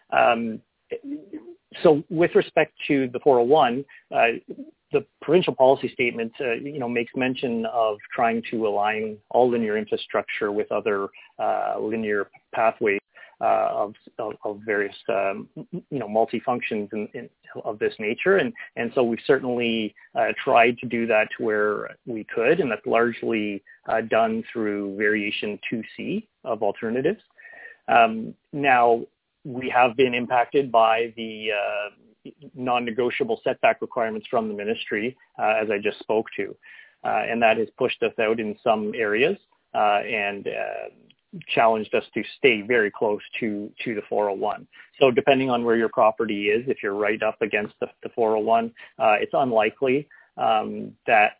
So with respect to the 401, the provincial policy statement, makes mention of trying to align all linear infrastructure with other linear pathways of various, multi-functions of this nature. And so we've certainly tried to do that to where we could, and that's largely done through variation 2C of alternatives. Now, we have been impacted by the non-negotiable setback requirements from the ministry, as I just spoke to. And that has pushed us out in some areas and challenged us to stay very close to the 401. So depending on where your property is, if you're right up against the 401, it's unlikely that,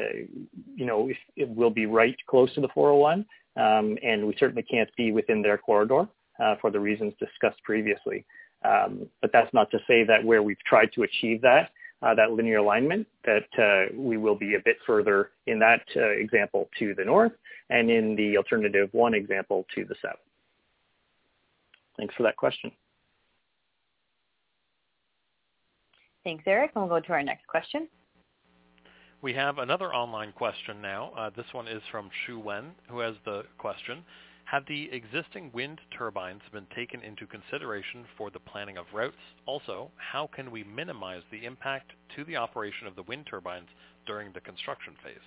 it will be right close to the 401. And we certainly can't be within their corridor for the reasons discussed previously. But that's not to say that where we've tried to achieve that linear alignment, that we will be a bit further in that example to the north, and in the alternative one example to the south. Thanks for that question. Thanks, Eric. And we'll go to our next question. We have another online question now. This one is from Shu Wen, who has the question: have the existing wind turbines been taken into consideration for the planning of routes? Also, how can we minimize the impact to the operation of the wind turbines during the construction phase?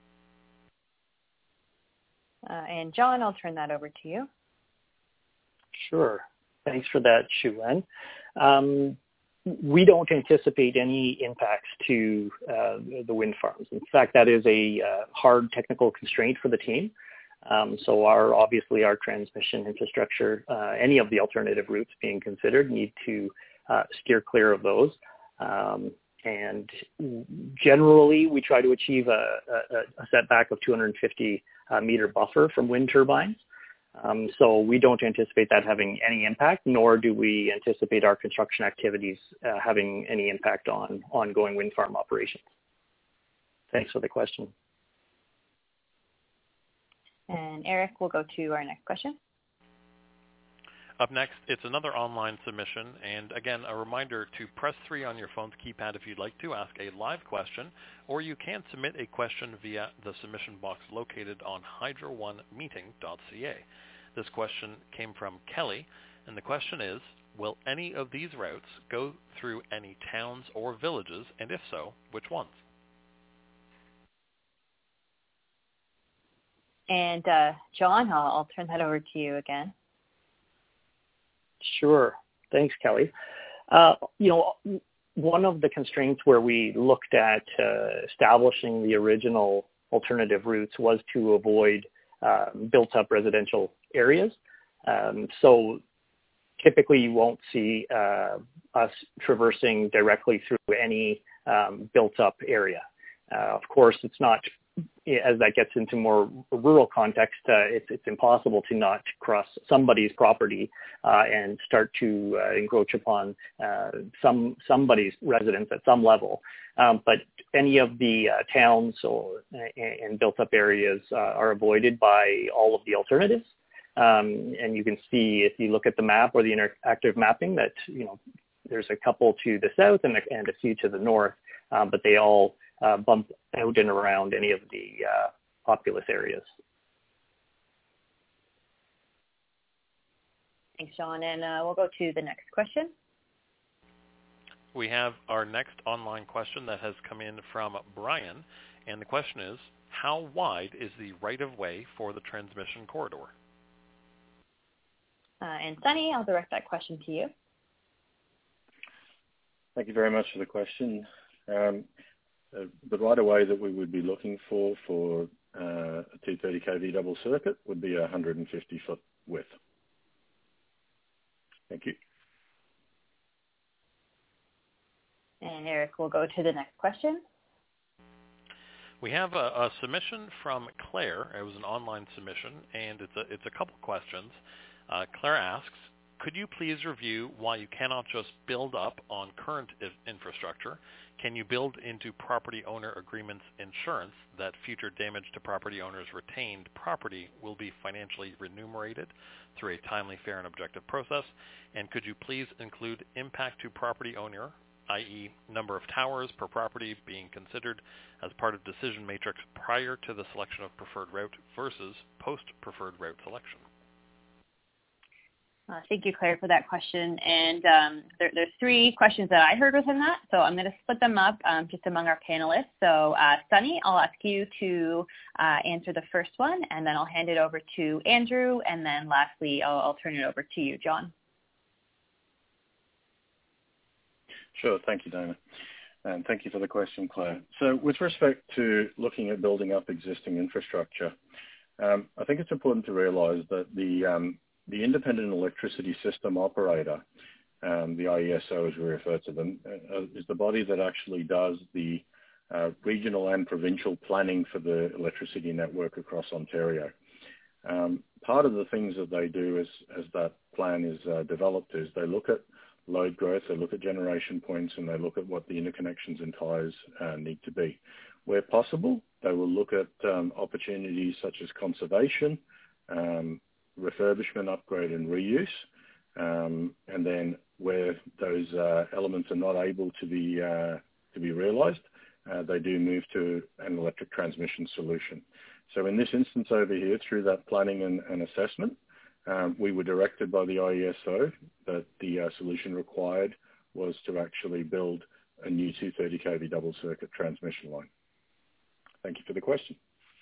And John, I'll turn that over to you. Sure. Thanks for that, Shu Wen. We don't anticipate any impacts to the wind farms. In fact, that is a hard technical constraint for the team. So obviously our transmission infrastructure, any of the alternative routes being considered, need to steer clear of those. And generally, we try to achieve a setback of 250 meter buffer from wind turbines. So we don't anticipate that having any impact, nor do we anticipate our construction activities having any impact on ongoing wind farm operations. Thanks for the question. And Eric, we'll go to our next question. Up next, it's another online submission, and again, a reminder to press 3 on your phone's keypad if you'd like to ask a live question, or you can submit a question via the submission box located on hydro1meeting.ca. This question came from Kelly, and the question is, will any of these routes go through any towns or villages, and if so, which ones? And John, I'll turn that over to you again. Sure. Thanks, Kelly. One of the constraints where we looked at establishing the original alternative routes was to avoid built-up residential areas. So typically you won't see us traversing directly through any built-up area. Of course, it's not, as that gets into more rural context, it's impossible to not cross somebody's property and start to encroach upon somebody's residence at some level. But any of the towns and built-up areas are avoided by all of the alternatives. And you can see, if you look at the map or the interactive mapping, that there's a couple to the south and a few to the north, but they all bump out and around any of the populous areas. Thanks, John. And we'll go to the next question. We have our next online question that has come in from Brian, and the question is, how wide is the right-of-way for the transmission corridor? And Sunny, I'll direct that question to you. Thank you very much for the question. The right-of-way that we would be looking for a 230 kV double circuit would be a 150-foot width. Thank you. And Eric, we'll go to the next question. We have a submission from Claire. It was an online submission, and it's a couple questions. Claire asks, could you please review why you cannot just build up on current infrastructure? Can you build into property owner agreements insurance that future damage to property owners' retained property will be financially remunerated through a timely, fair, and objective process? And could you please include impact to property owner, i.e. number of towers per property being considered as part of decision matrix prior to the selection of preferred route versus post-preferred route selection? Thank you, Claire, for that question. And there's three questions that I heard within that, so I'm going to split them up just among our panelists. So, Sunny, I'll ask you to answer the first one, and then I'll hand it over to Andrew, and then lastly, I'll turn it over to you, John. Sure. Thank you, Dana. And thank you for the question, Claire. So with respect to looking at building up existing infrastructure, I think it's important to realize that the Independent Electricity System Operator, the IESO as we refer to them, is the body that actually does the regional and provincial planning for the electricity network across Ontario. Part of the things that they do as that plan is developed is they look at load growth, they look at generation points, and they look at what the interconnections and ties need to be. Where possible, they will look at opportunities such as conservation, refurbishment, upgrade, and reuse. And then where those elements are not able to be realized, they do move to an electric transmission solution. So in this instance over here, through that planning and assessment, we were directed by the IESO that the solution required was to actually build a new 230 kV double circuit transmission line. Thank you for the question.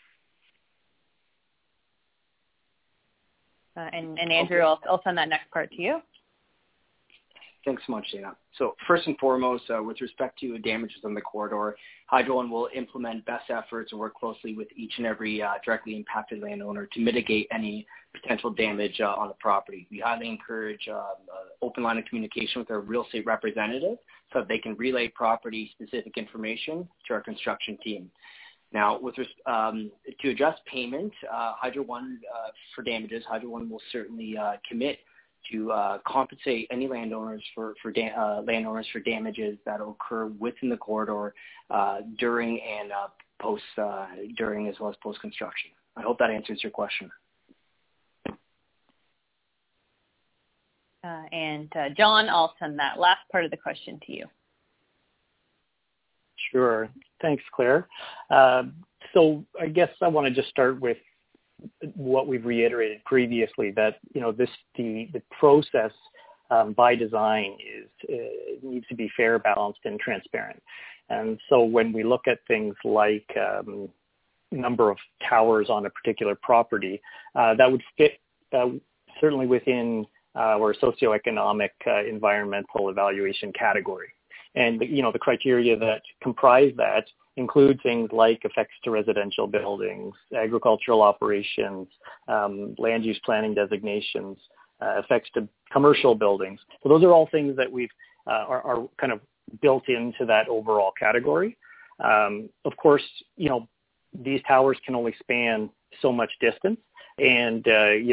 And Andrew, okay. I'll send that next part to you. Thanks so much, Dana. So first and foremost, with respect to damages on the corridor, Hydro One will implement best efforts and work closely with each and every directly impacted landowner to mitigate any potential damage on the property. We highly encourage open line of communication with our real estate representative so that they can relay property-specific information to our construction team. Now, to address payment, Hydro One for damages, Hydro One will certainly commit to compensate any landowners for damages that occur within the corridor during and during as well as post construction. I hope that answers your question. And John, I'll send that last part of the question to you. Sure. Thanks, Claire. So I guess I want to just start with what we've reiterated previously, that the process by design needs to be fair, balanced, and transparent. And so when we look at things like number of towers on a particular property, that would fit certainly within our socioeconomic environmental evaluation category. And the criteria that comprise that include things like effects to residential buildings, agricultural operations, land use planning designations, effects to commercial buildings. So those are all things that we've are kind of built into that overall category. Of course, these towers can only span so much distance, and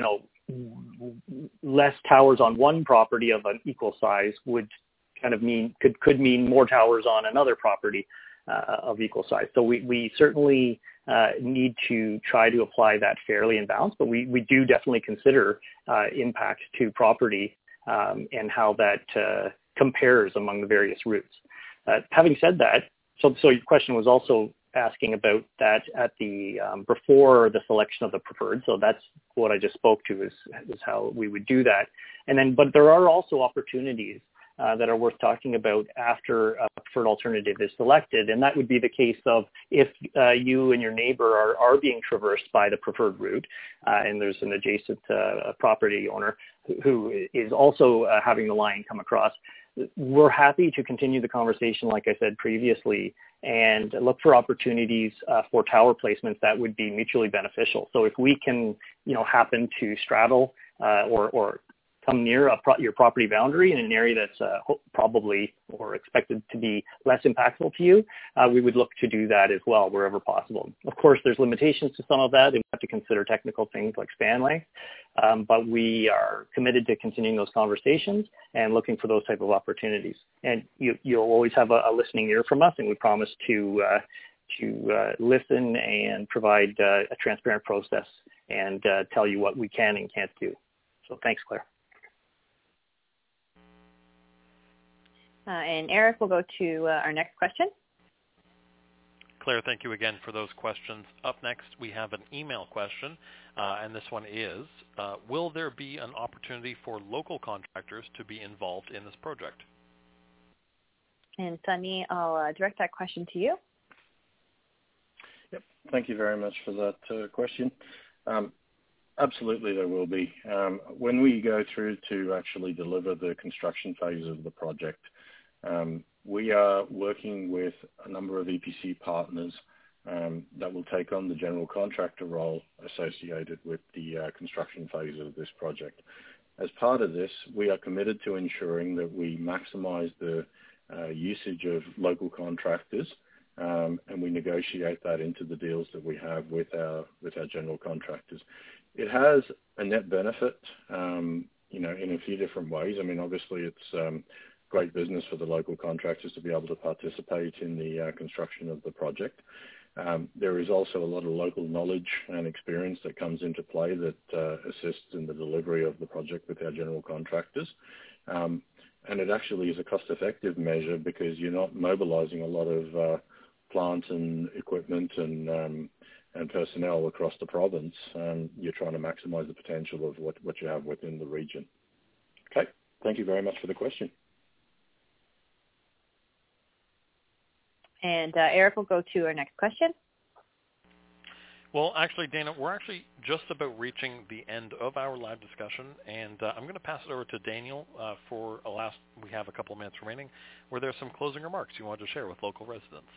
less towers on one property of an equal size would kind of could mean more towers on another property of equal size. So we certainly need to try to apply that fairly and balanced, but we do definitely consider impacts to property and how that compares among the various routes. Having said that, so your question was also asking about that at the before the selection of the preferred. So that's what I just spoke to is how we would do that. And then, but there are also opportunities that are worth talking about after a preferred alternative is selected. And that would be the case of if you and your neighbor are being traversed by the preferred route and there's an adjacent property owner who is also having the line come across. We're happy to continue the conversation, like I said previously, and look for opportunities for tower placements that would be mutually beneficial. So if we can, happen to straddle or come near your property boundary in an area that's probably or expected to be less impactful to you, we would look to do that as well wherever possible. Of course, there's limitations to some of that, and we have to consider technical things like span length, but we are committed to continuing those conversations and looking for those type of opportunities. And you'll always have a listening ear from us, and we promise to listen and provide a transparent process and tell you what we can and can't do. So thanks, Claire. And Eric, we'll go to our next question. Claire, thank you again for those questions. Up next, we have an email question, and this one is, will there be an opportunity for local contractors to be involved in this project? And Sunny, I'll direct that question to you. Yep, thank you very much for that question. Absolutely, there will be. When we go through to actually deliver the construction phase of the project, we are working with a number of EPC partners that will take on the general contractor role associated with the construction phase of this project. As part of this, we are committed to ensuring that we maximize the usage of local contractors, and we negotiate that into the deals that we have with our general contractors. It has a net benefit, in a few different ways. I mean, obviously, it's great business for the local contractors to be able to participate in the construction of the project. There is also a lot of local knowledge and experience that comes into play that assists in the delivery of the project with our general contractors. And it actually is a cost-effective measure because you're not mobilizing a lot of plant and equipment and personnel across the province. You're trying to maximize the potential of what you have within the region. Okay, thank you very much for the question. And Eric will go to our next question. Well, actually, Dana, we're actually just about reaching the end of our live discussion, and I'm going to pass it over to Daniel for a last, we have a couple of minutes remaining, where there's some closing remarks you wanted to share with local residents.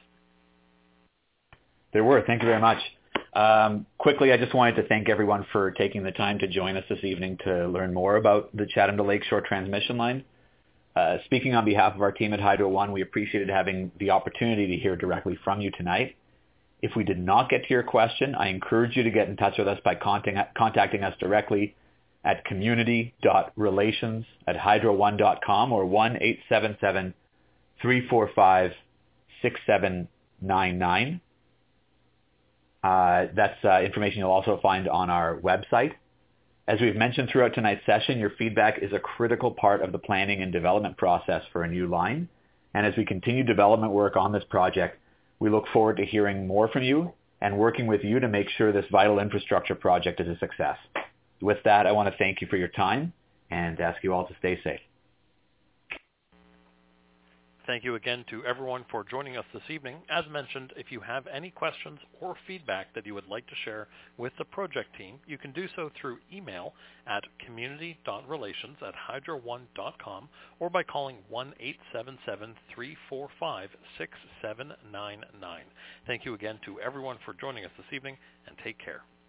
There were. Thank you very much. Quickly, I just wanted to thank everyone for taking the time to join us this evening to learn more about the Chatham to Lakeshore transmission line. Speaking on behalf of our team at Hydro One, we appreciated having the opportunity to hear directly from you tonight. If we did not get to your question, I encourage you to get in touch with us by contacting us directly at community.relations@hydro1.com or 1-877-345-6799. That's information you'll also find on our website. As we've mentioned throughout tonight's session, your feedback is a critical part of the planning and development process for a new line. And as we continue development work on this project, we look forward to hearing more from you and working with you to make sure this vital infrastructure project is a success. With that, I want to thank you for your time and ask you all to stay safe. Thank you again to everyone for joining us this evening. As mentioned, if you have any questions or feedback that you would like to share with the project team, you can do so through email at community.relations@hydro1.com or by calling 1-877-345-6799. Thank you again to everyone for joining us this evening, and take care.